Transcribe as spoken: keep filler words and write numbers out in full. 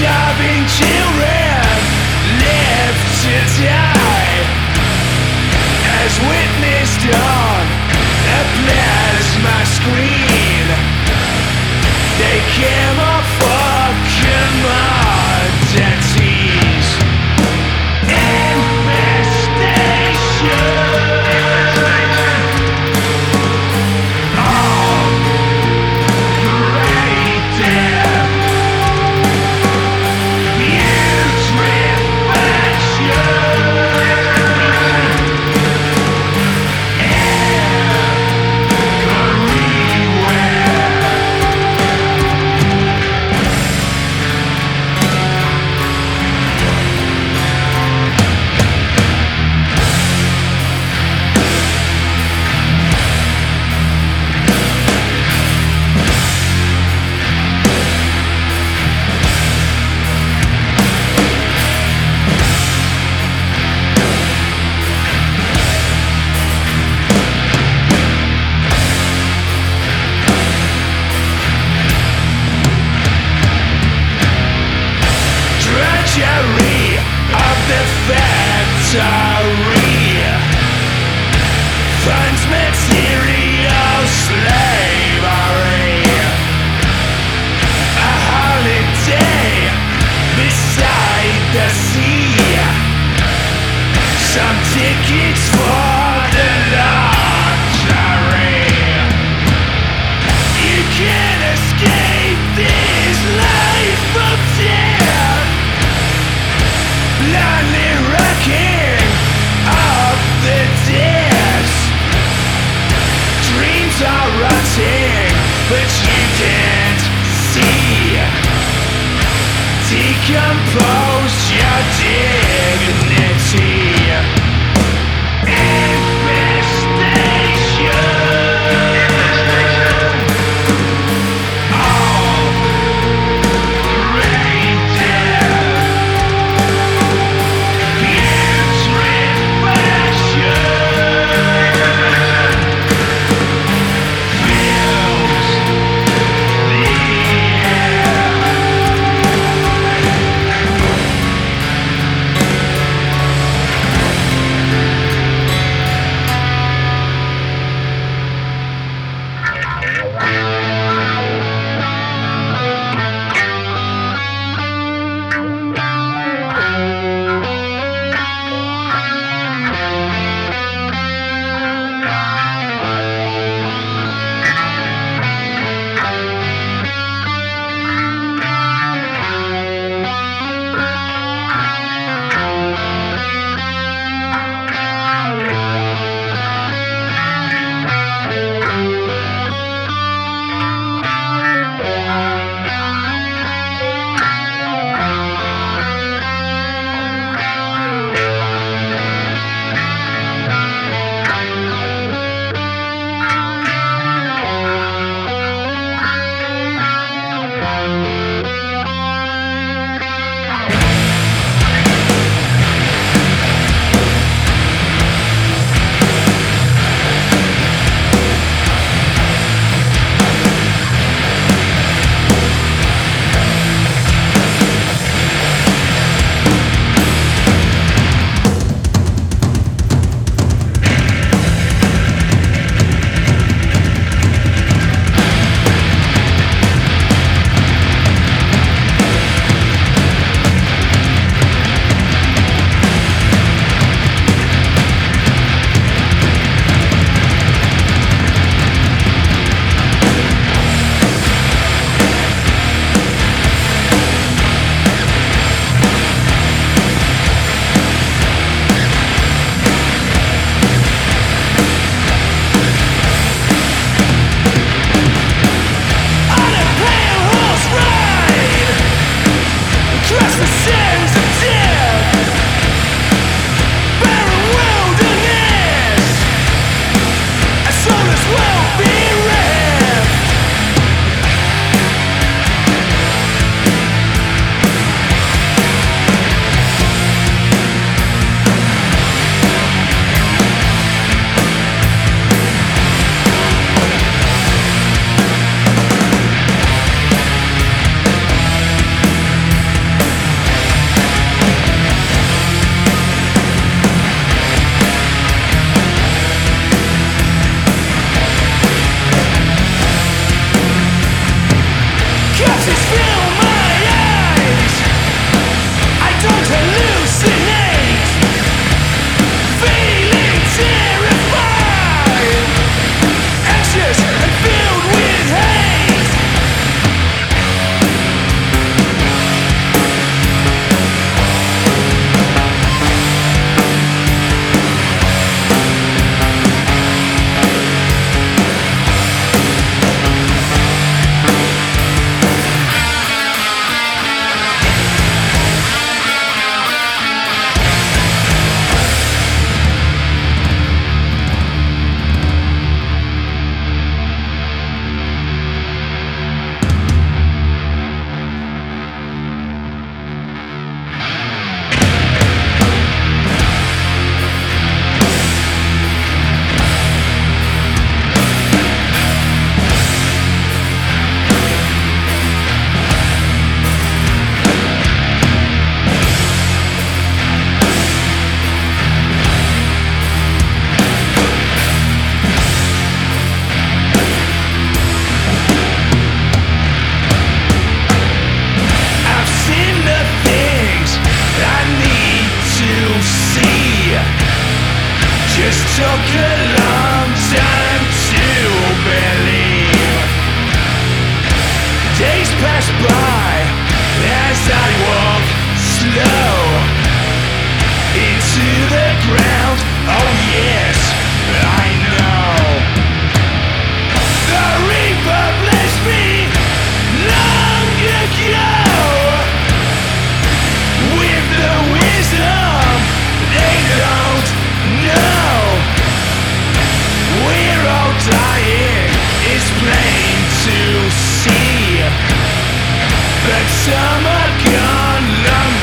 Starving children live to die, as witnessed on a plasma screen. They camouflage commodities. Infestation. Drudgery of the factory funds material slavery. A holiday beside the sea. Some tickets for the lottery. You can't escape this life of death. Blindly rocking up the depths. Dreams are rotting, but you can't see. Decompose your dignity. took a long time to believe. Days pass by as I walk slow into the ground. Oh yes, I know. The reaper blessed me long ago with the wisdom they don't know. We're all dying, it's plain to see, but some are gone long